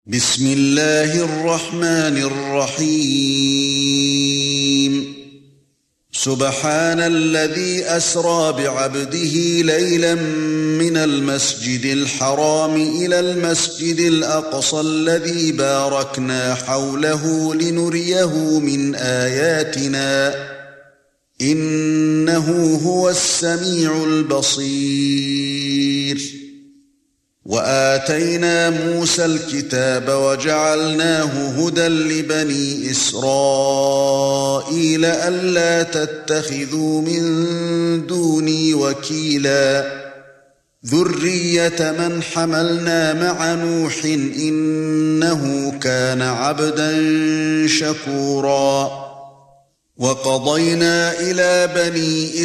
بسم الله الرحمن الرحيم سبحان الذي أسرى بعبده ليلا من المسجد الحرام إلى المسجد الأقصى الذي باركنا حوله لنريه من آياتنا إنه هو السميع البصير وآتينا موسى الكتاب وجعلناه هدى لبني إسرائيل ألا تتخذوا من دوني وكيلا ذرية من حملنا مع نوح إنه كان عبدا شكورا وقضينا إلى بني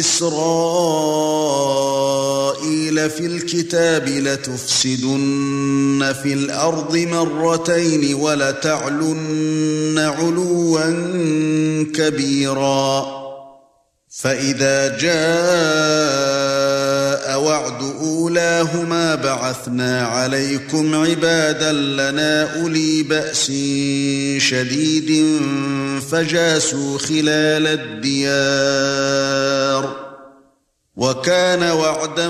إسرائيل في الكتاب لتفسدن في الأرض مرتين ولتعلن علوا كبيرا فإذا جاء وعد أولاهما بعثنا عليكم عبادا لنا أولي بأس شديد فجاسوا خلال الديار وكان وعدا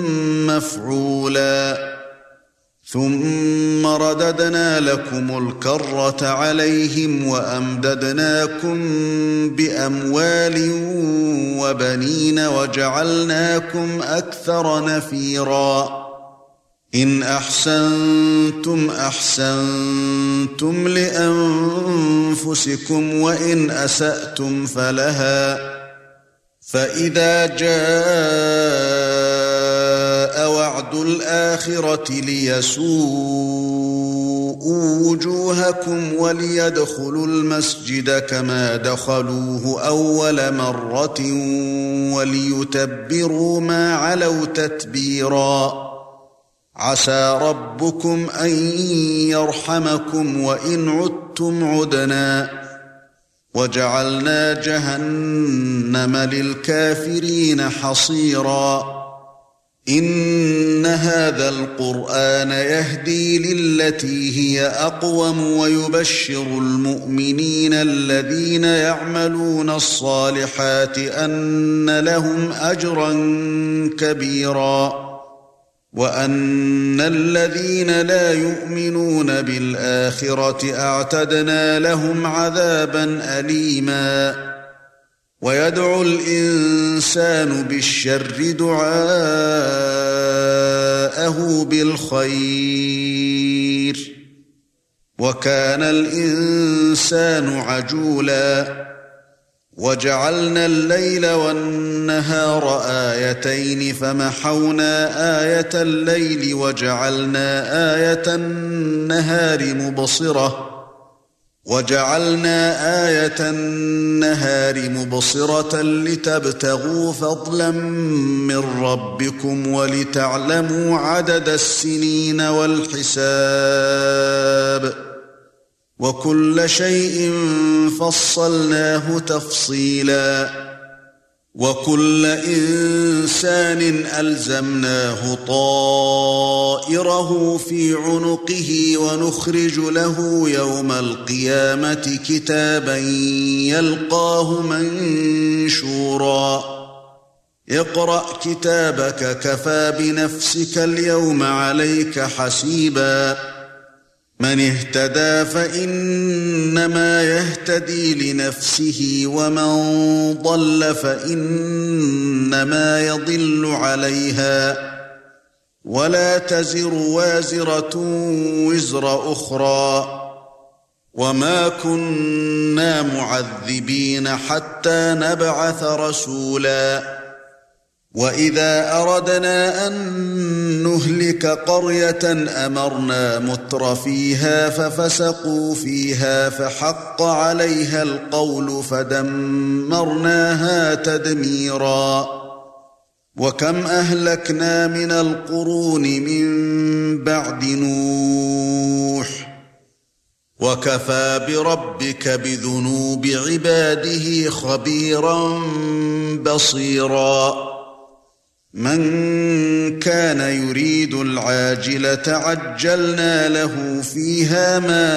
مفعولا ثم رددنا لكم الكرة عليهم وأمددناكم بأموال وبنين وجعلناكم أكثر نفيرا إن أحسنتم أحسنتم لأنفسكم وإن أسأتم فلها فإذا جاء وعد الآخرة ليسوءوا وجوهكم وليدخلوا المسجد كما دخلوه أول مرة وليتبروا ما علوا تتبيرا عسى ربكم أن يرحمكم وإن عدتم عدنا وجعلنا جهنم للكافرين حصيرا إن هذا القرآن يهدي للتي هي أقوم ويبشر المؤمنين الذين يعملون الصالحات أن لهم أجرا كبيرا وأن الذين لا يؤمنون بالآخرة أعتدنا لهم عذابا أليما ويدعو الإنسان بالشر دعاءه بالخير وكان الإنسان عجولا وجعلنا الليل والنهار آيتين فمحونا آية الليل وجعلنا آية النهار مبصرة لتبتغوا فضلا من ربكم ولتعلموا عدد السنين والحساب وكل شيء فصلناه تفصيلا وكل إنسان ألزمناه طائره في عنقه ونخرج له يوم القيامة كتابا يلقاه منشورا اقرأ كتابك كفى بنفسك اليوم عليك حسيبا من اهتدى فإنما يهتدي لنفسه ومن ضل فإنما يضل عليها ولا تزر وازرة وزر أخرى وما كنا معذبين حتى نبعث رسولا وإذا أردنا أن نهلك قرية أمرنا مترفيها ففسقوا فيها فحق عليها القول فدمرناها تدميرا وكم أهلكنا من القرون من بعد نوح وكفى بربك بذنوب عباده خبيرا بصيرا مَنْ كَانَ يُرِيدُ الْعَاجِلَةَ عَجَّلْنَا لَهُ فِيهَا مَا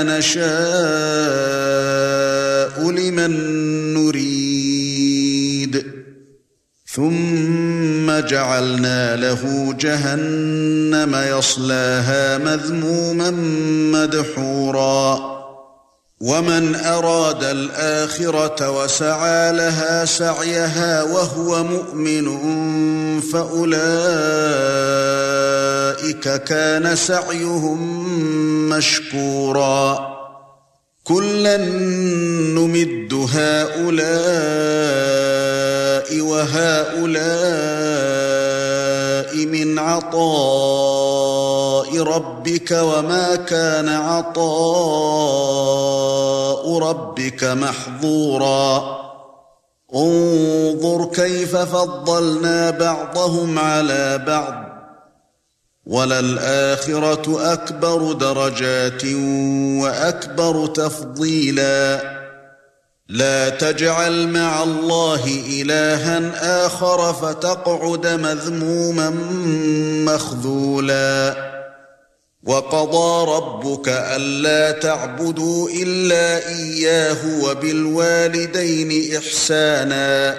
نَشَاءُ لِمَن نُّرِيدُ ثُمَّ جَعَلْنَا لَهُ جَهَنَّمَ يَصْلَاهَا مَذْمُومًا مَّدْحُورًا وَمَنْ أَرَادَ الْآخِرَةَ وَسَعَى لَهَا سَعْيَهَا وَهُوَ مُؤْمِنٌ فَأُولَئِكَ كَانَ سَعْيُهُم مَّشْكُورًا كُلًّا نُّمِدُّ هَؤُلَاءِ وَهَؤُلَاءِ مِنْ عَطَاءِ رَبِّكَ وَمَا كَانَ عَطَاءُ رَبِّكَ مَحْظُورًا انظُرْ كَيْفَ فَضَّلْنَا بَعْضَهُمْ عَلَى بَعْضٍ وَلَلْآخِرَةُ أَكْبَرُ دَرَجَاتٍ وَأَكْبَرُ تَفْضِيلًا لا تجعل مع الله إلها آخر فتقعد مذموما مخذولا وقضى ربك ألا تعبدوا إلا إياه وبالوالدين إحسانا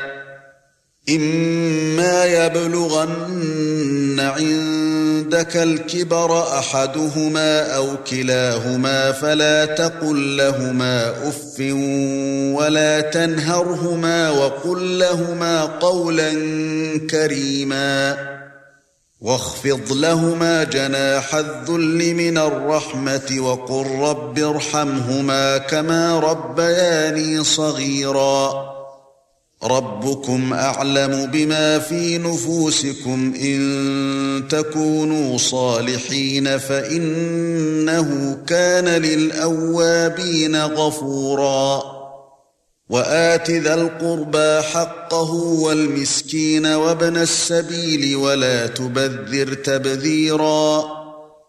إما يبلغن عندك الكبر أحدهما أو كلاهما فلا تقل لهما أف ولا تنهرهما وقل لهما قولا كريما واخفض لهما جناح الذل من الرحمة وقل رب ارحمهما كما ربياني صغيرا ربكم أعلم بما في نفوسكم إن تكونوا صالحين فإنه كان للأوابين غفورا وآت ذا القربى حقه والمسكين وابن السبيل ولا تبذر تبذيرا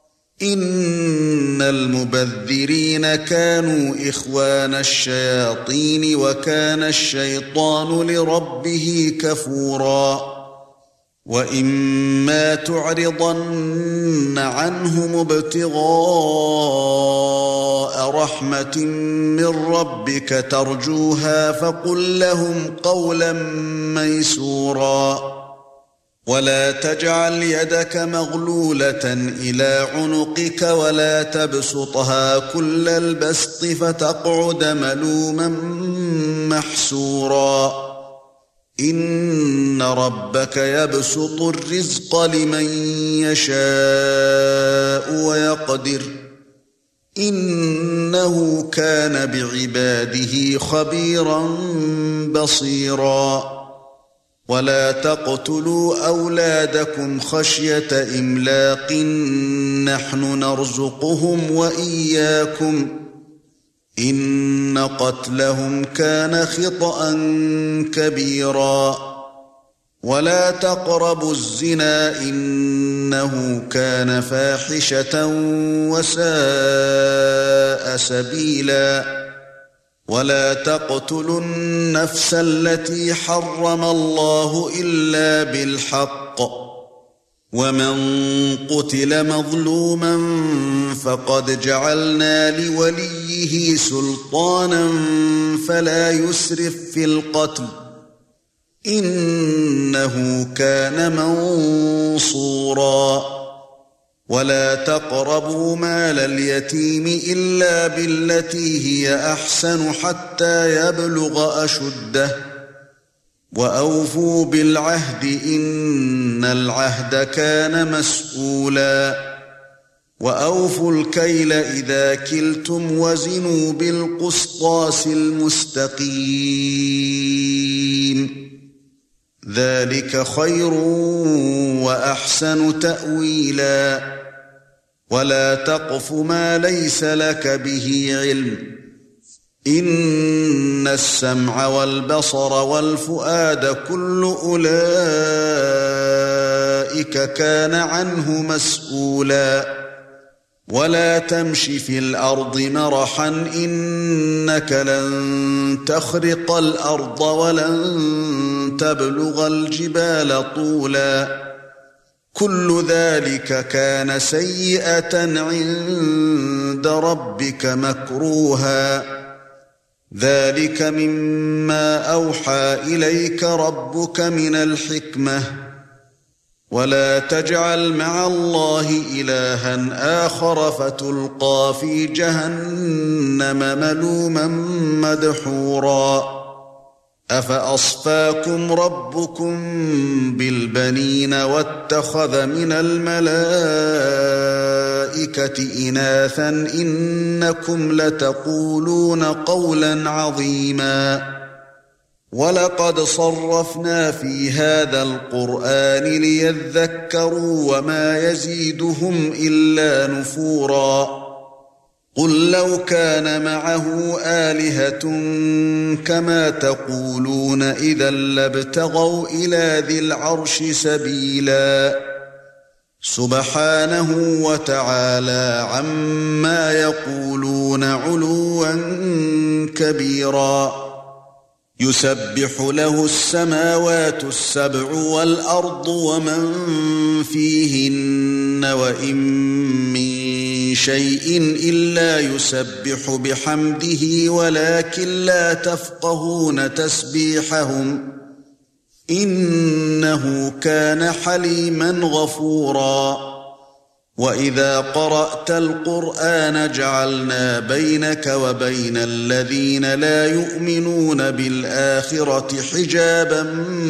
إن المبذرين كانوا إخوان الشياطين وكان الشيطان لربه كفورا وإما تعرضن عنهم ابتغاء رحمة من ربك ترجوها فقل لهم قولا ميسورا ولا تجعل يدك مغلولة إلى عنقك ولا تبسطها كل البسط فتقعد ملوما محسورا إن ربك يبسط الرزق لمن يشاء ويقدر إنه كان بعباده خبيرا بصيرا ولا تقتلوا أولادكم خشية إملاق نحن نرزقهم وإياكم إن قتلهم كان خطأ كبيرا ولا تقربوا الزنا إنه كان فاحشة وساء سبيلا ولا تقتلوا النفس التي حرم الله إلا بالحق ومن قتل مظلوما فقد جعلنا لوليه سلطانا فلا يسرف في القتل إنه كان منصورا ولا تقربوا مال اليتيم إلا بالتي هي أحسن حتى يبلغ أشده وأوفوا بالعهد إن العهد كان مسؤولا وأوفوا الكيل إذا كلتم وزنوا بالقسطاس المستقيم ذلك خير وأحسن تأويلا ولا تقف ما ليس لك به علم إن السمع والبصر والفؤاد كل أولئك كان عنه مسؤولا ولا تمش في الأرض مرحا إنك لن تخرق الأرض ولن تبلغ الجبال طولا كل ذلك كان سيئة عند ربك مكروها ذلك مما أوحى إليك ربك من الحكمة ولا تجعل مع الله إلها آخر فتلقى في جهنم ملوما مدحورا أفأصفاكم ربكم بالبنين واتخذ من الملائكة إناثا إنكم لتقولون قولا عظيما ولقد صرفنا في هذا القرآن ليذكروا وما يزيدهم إلا نفورا قل لو كان معه آلهة كما تقولون إذا لابتغوا إلى ذي العرش سبيلا سبحانه وتعالى عما يقولون علوا كبيرا يسبح له السماوات السبع والأرض ومن فيهن وإن من شيء إلا يسبح بحمده ولكن لا تفقهون تسبيحهم إنه كان حليما غفورا وإذا قرأت القرآن جعلنا بينك وبين الذين لا يؤمنون بالآخرة حجابا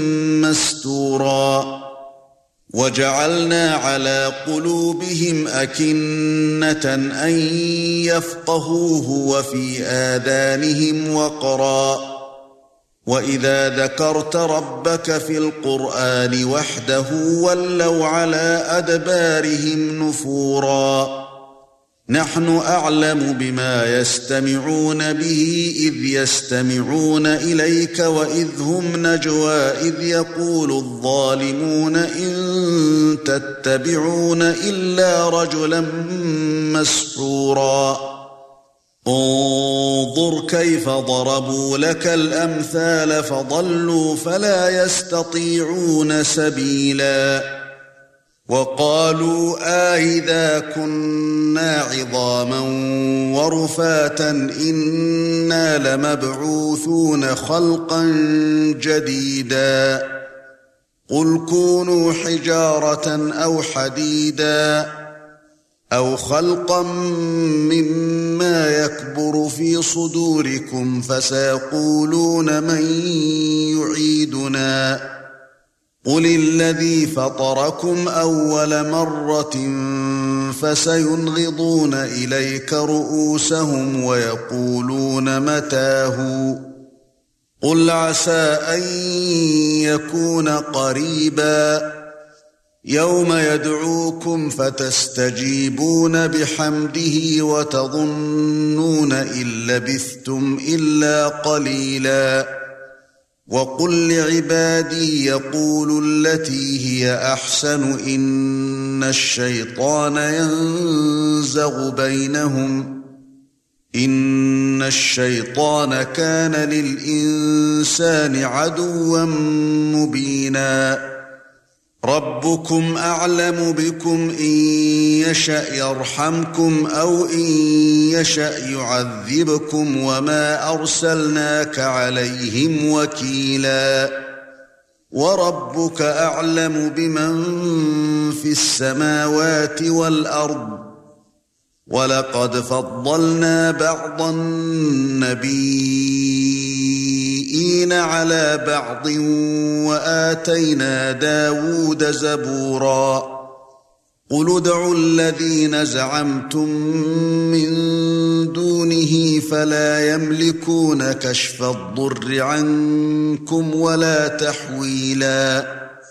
مستورا وجعلنا على قلوبهم أكنة أن يفقهوه وفي آذانهم وقرا وإذا ذكرت ربك في القرآن وحده ولوا على أدبارهم نفورا نحن أعلم بما يستمعون به إذ يستمعون إليك وإذ هم نجوى إذ يقول الظالمون إن تتبعون إلا رجلا مسحورا انظر كيف ضربوا لك الأمثال فضلوا فلا يستطيعون سبيلا وقالوا أإذا كنا عظاما ورفاتا إنا لمبعوثون خلقا جديدا قل كونوا حجارة أو حديدا أو خلقا مما يكبر في صدوركم فسيقولون من يعيدنا قل الذي فطركم أول مرة فسينغضون إليك رؤوسهم ويقولون متاه قل عسى أن يكون قريبا يوم يدعوكم فتستجيبون بحمده وتظنون إن لبثتم إلا قليلا وقل لعبادي يقولوا التي هي أحسن إن الشيطان ينزغ بينهم إن الشيطان كان للإنسان عدوا مبينا ربكم أعلم بكم إن يشأ يرحمكم أو إن يشأ يعذبكم وما أرسلناك عليهم وكيلا وربك أعلم بمن في السماوات والأرض ولقد فضلنا بعض النبيين على بعض وآتينا داود زبورا قل ادعوا الذين زعمتم من دونه فلا يملكون كشف الضر عنكم ولا تحويلا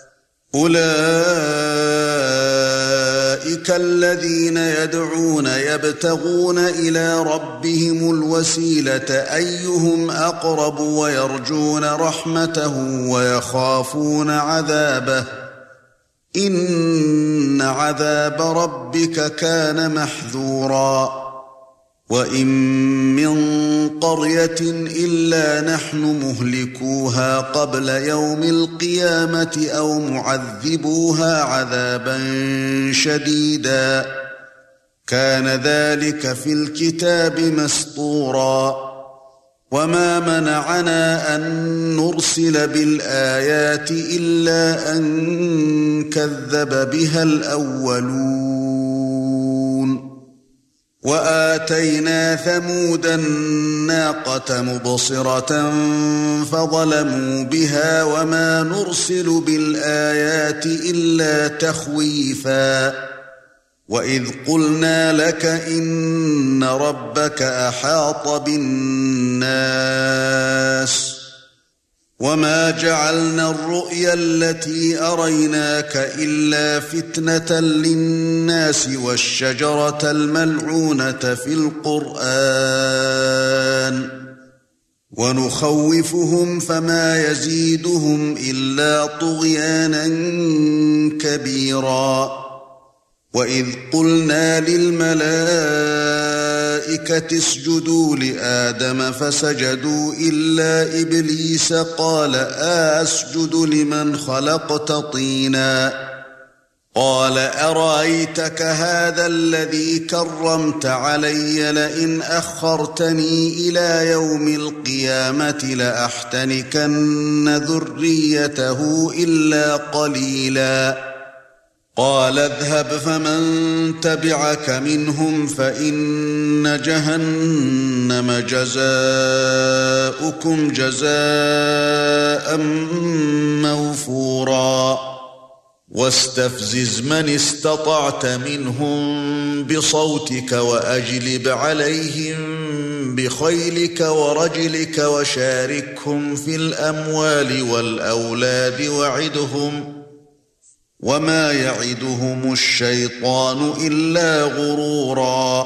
أولئك الذين يدعون يبتغون إلى ربهم الوسيلة أيهم أقرب ويرجون رحمته ويخافون عذابه إن عذاب ربك كان محذورا وإن من قرية إلا نحن مهلكوها قبل يوم القيامة أو معذبوها عذابا شديدا كان ذلك في الكتاب مسطورا وما منعنا أن نرسل بالآيات إلا أن كذب بها الأولون وآتينا ثمود الناقة مبصرة فظلموا بها وما نرسل بالآيات إلا تخويفا وإذ قلنا لك إن ربك أحاط بالناس وما جعلنا الرؤيا التي أريناك إلا فتنة للناس والشجرة الملعونة في القرآن ونخوفهم فما يزيدهم إلا طغيانا كبيرا وإذ قلنا للملائكة اسجدوا لآدم فسجدوا إلا إبليس قال أسجد لمن خلقت طينا قال أرأيتك هذا الذي كرمت علي لئن أخرتني إلى يوم القيامة لأحتنكن ذريته إلا قليلا قال اذهب فمن تبعك منهم فإن جهنم جزاؤكم جزاء موفورا واستفزز من استطعت منهم بصوتك وأجلب عليهم بخيلك ورجلك وشاركهم في الأموال والأولاد وعدهم وما يعدهم الشيطان إلا غرورا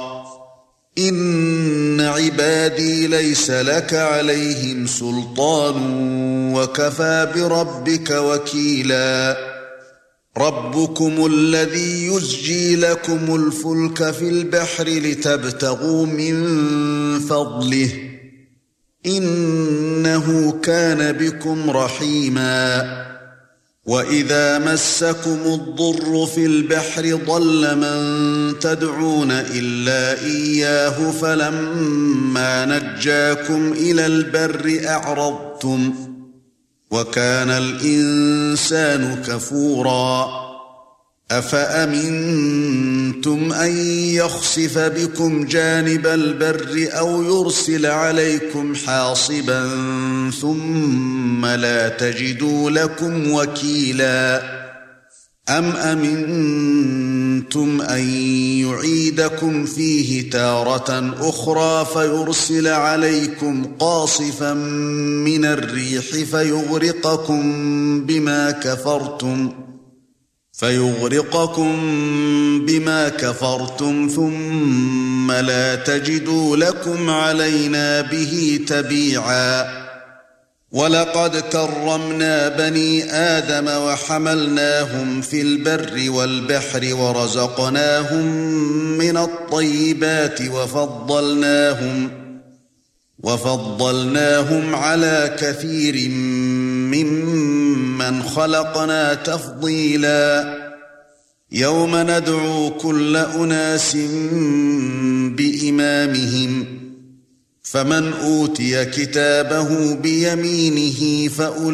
إن عبادي ليس لك عليهم سلطان وكفى بربك وكيلا ربكم الذي يزجي لكم الفلك في البحر لتبتغوا من فضله إنه كان بكم رحيما وَإِذَا مَسَّكُمُ الضُّرُّ فِي الْبَحْرِ ضَلَّ مَن تَدْعُونَ إِلَّا إِيَّاهُ فَلَمَّا نَجَّاكُمْ إِلَى الْبَرِّ أَعْرَضْتُمْ وَكَانَ الْإِنسَانُ كَفُورًا أَفَأَمِنْتُمْ أَنْ يَخْسِفَ بِكُمْ جَانِبَ الْبَرِّ أَوْ يُرْسِلَ عَلَيْكُمْ حَاصِبًا ثُمَّ لَا تَجِدُوا لَكُمْ وَكِيلًا أَمْ أَمِنْتُمْ أَنْ يُعِيدَكُمْ فِيهِ تَارَةً أُخْرَى فَيُرْسِلَ عَلَيْكُمْ قَاصِفًا مِنَ الرِّيحِ فيغرقكم بما كفرتم ثم لا تجدوا لكم علينا به تبيعا ولقد كرمنا بني آدم وحملناهم في البر والبحر ورزقناهم من الطيبات وفضلناهم على كثير ممن خلقنا تفضيلا يوم ندعو كل أناس بإمامهم فمن أوتي كتابه بيمينه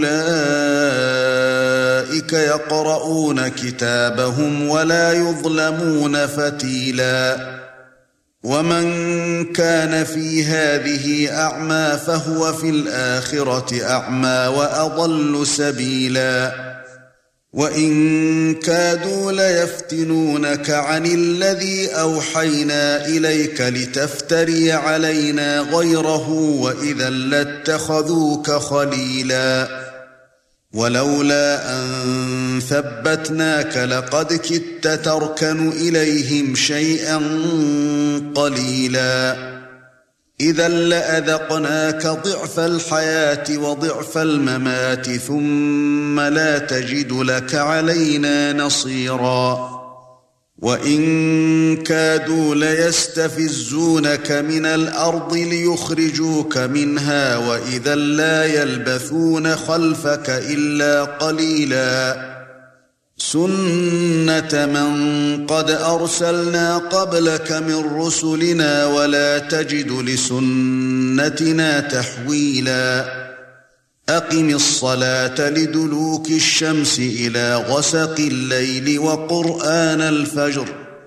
فأولئك يقرؤون كتابهم ولا يظلمون فتيلا ومن كان في هذه أعمى فهو في الآخرة أعمى وأضل سبيلا وإن كادوا ليفتنونك عن الذي أوحينا إليك لتفتري علينا غيره وإذا لاتخذوك خليلا ولولا أن ثبتناك لقد كدت تركن إليهم شيئا قليلا إذا لأذقناك ضعف الحياة وضعف الممات ثم لا تجد لك علينا نصيرا وَإِن كَادُوا لَيَسْتَفِزُّونَكَ مِنَ الْأَرْضِ لِيُخْرِجُوكَ مِنْهَا وَإِذًا لَّا يَلْبَثُونَ خَلْفَكَ إِلَّا قَلِيلًا سُنَّةَ مَن قَدْ أَرْسَلْنَا قَبْلَكَ مِن رُّسُلِنَا وَلَا تَجِدُ لِسُنَّتِنَا تَحْوِيلًا أقم الصلاة لدلوك الشمس إلى غسق الليل وقرآن الفجر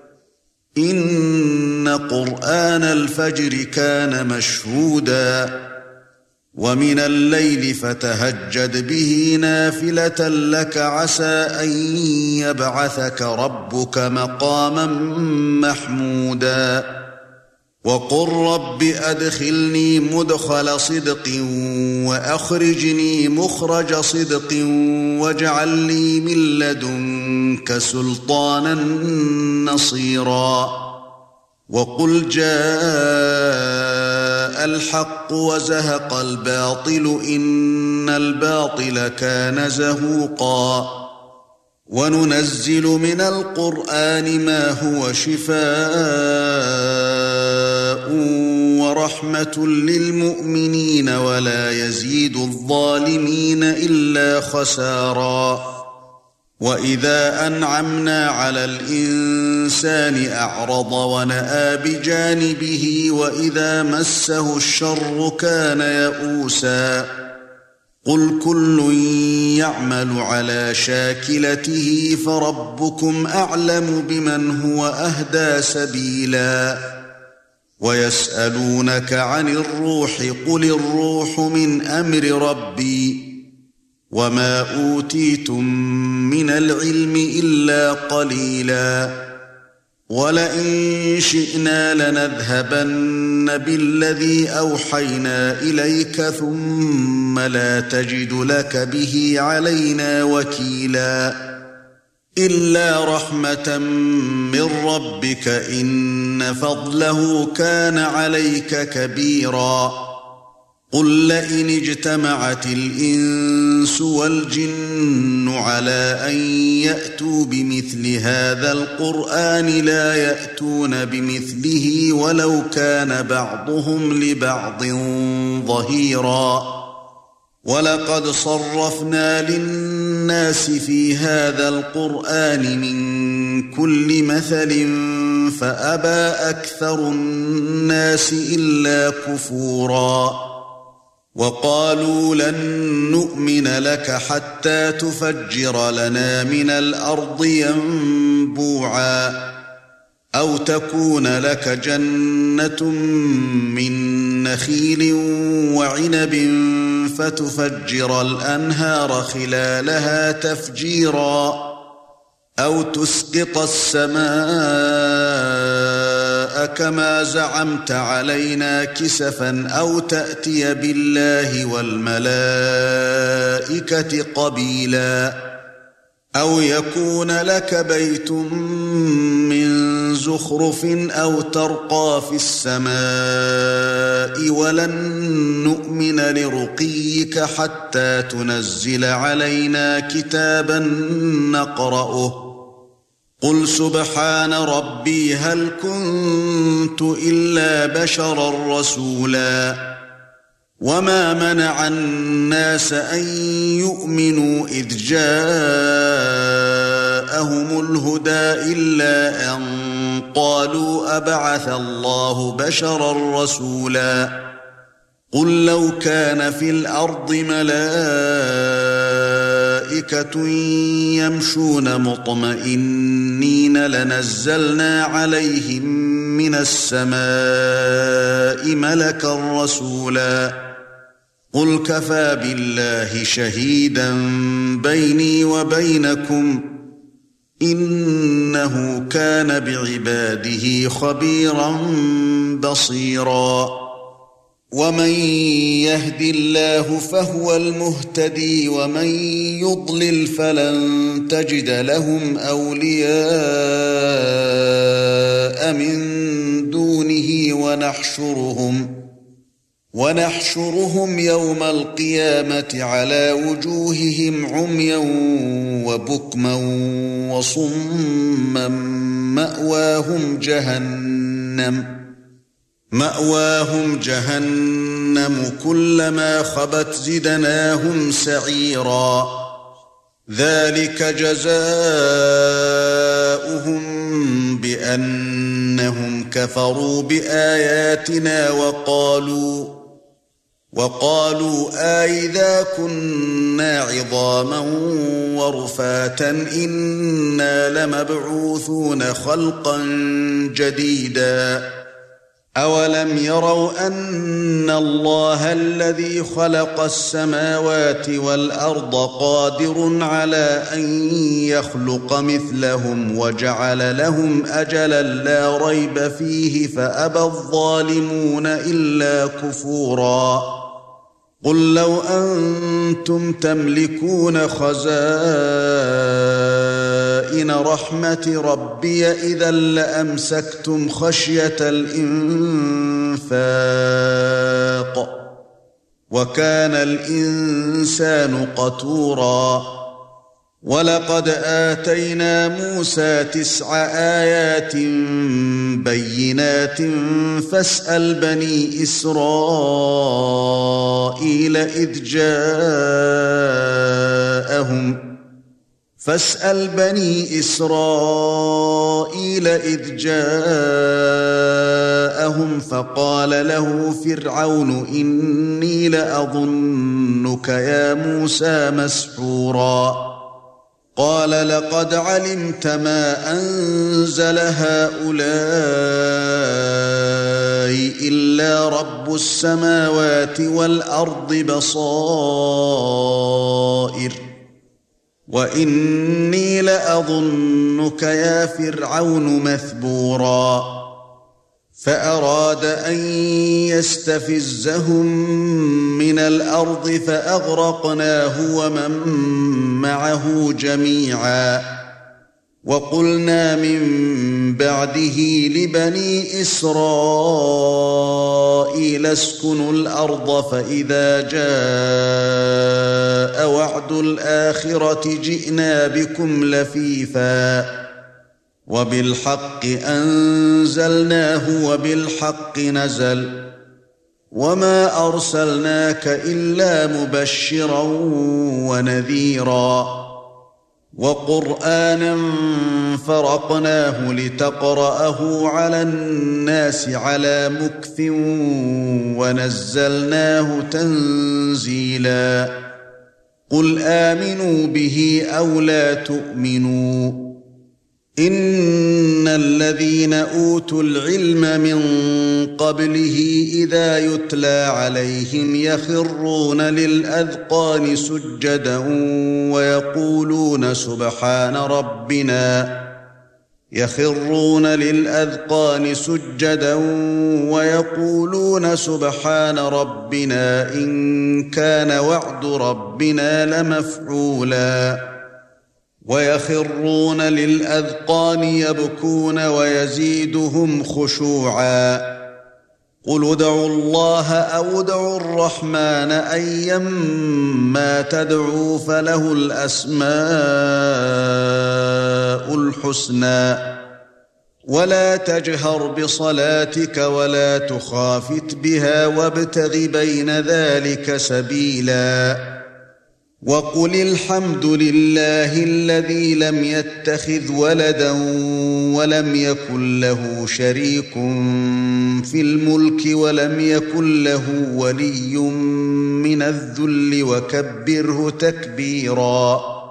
إن قرآن الفجر كان مشهودا ومن الليل فتهجد به نافلة لك عسى أن يبعثك ربك مقاما محمودا وقل رب أدخلني مدخل صدق وأخرجني مخرج صدق واجعل لي من لدنك سلطانا نصيرا وقل جاء الحق وزهق الباطل إن الباطل كان زهوقا وننزل من القرآن ما هو شفاء ورحمة للمؤمنين ولا يزيد الظالمين إلا خسارا وإذا أنعمنا على الإنسان أعرض ونأى بجانبه وإذا مسه الشر كان يئوسا قل كل يعمل على شاكلته فربكم أعلم بمن هو أهدى سبيلا ويسألونك عن الروح قل الروح من أمر ربي وما أوتيتم من العلم إلا قليلا ولئن شئنا لنذهبن بالذي أوحينا إليك ثم لا تجد لك به علينا وكيلا إلا رحمة من ربك إن فضله كان عليك كبيرا قل لئن اجتمعت الإنس والجن على أن يأتوا بمثل هذا القرآن لا يأتون بمثله ولو كان بعضهم لبعض ظهيرا ولقد صرفنا للناس في هذا القرآن من كل مثل فأبى أكثر الناس إلا كفورا وقالوا لن نؤمن لك حتى تفجر لنا من الأرض ينبوعا أو تكون لك جنة من نخيل وعنب فتفجر الأنهار خلالها تفجيرا أو تسقط السماء كما زعمت علينا كسفا أو تأتي بالله والملائكة قبيلا أو يكون لك بيت من زخرف أو ترقى في السماء ولن نؤمن لرقيك حتى تنزل علينا كتابا نقرأه قل سبحان ربي هل كنت إلا بشرا رسولا وما منع الناس أن يؤمنوا إذ جاءهم الهدى إلا أن قالوا أبعث الله بشرا رسولا قل لو كان في الأرض ملائكة يمشون مطمئنين لنزلنا عليهم من السماء ملكا رسولا قل كفى بالله شهيدا بيني وبينكم إنه كان بعباده خبيرا بصيرا ومن يهد الله فهو المهتدي ومن يضلل فلن تجد لهم أولياء من دونه ونحشرهم يوم القيامة على وجوههم عميا وبكما وصما مأواهم جهنم كلما خبت زدناهم سعيرا ذلك جزاؤهم بأنهم كفروا بآياتنا وقالوا أإذا كنا عظاما ورفاتا إنا لمبعوثون خلقا جديدا أولم يروا أن الله الذي خلق السماوات والأرض قادر على أن يخلق مثلهم وجعل لهم أجلا لا ريب فيه فأبى الظالمون إلا كفورا قل لو أنتم تملكون خزائن رحمة ربي إذا لأمسكتم خشية الإنفاق وكان الإنسان قتورا ولقد آتينا موسى 9 آيات بينات فاسأل بني إسرائيل إذ جاءهم فقال له فرعون إني لأظنك يا موسى مسحورا قال لقد علمت ما أنزل هؤلاء إلا رب السماوات والأرض بصائر وإني لأظنك يا فرعون مثبورا فأراد أن يستفزهم من الأرض فأغرقناه ومن معه جميعا وقلنا من بعده لبني إسرائيل اسكنوا الأرض فإذا جاء وعد الآخرة جئنا بكم لفيفا وبالحق أنزلناه وبالحق نزل وما أرسلناك إلا مبشرا ونذيرا وقرآنا فرقناه لتقرأه على الناس على مكث ونزلناه تنزيلا قل آمنوا به أو لا تؤمنوا إن الذين أوتوا العلم من قبله إذا يتلى عليهم يخرون للأذقان سجدا ويقولون سبحان ربنا إن كان وعد ربنا لمفعولا ويخرون للأذقان يبكون ويزيدهم خشوعا قل ادعوا الله أو ادعوا الرحمن أيما تدعوا فله الأسماء الحسنى ولا تجهر بصلاتك ولا تخافت بها وابتغ بين ذلك سبيلا وقل الحمد لله الذي لم يتخذ ولدا ولم يكن له شريك في الملك ولم يكن له ولي من الذل وكبره تكبيرا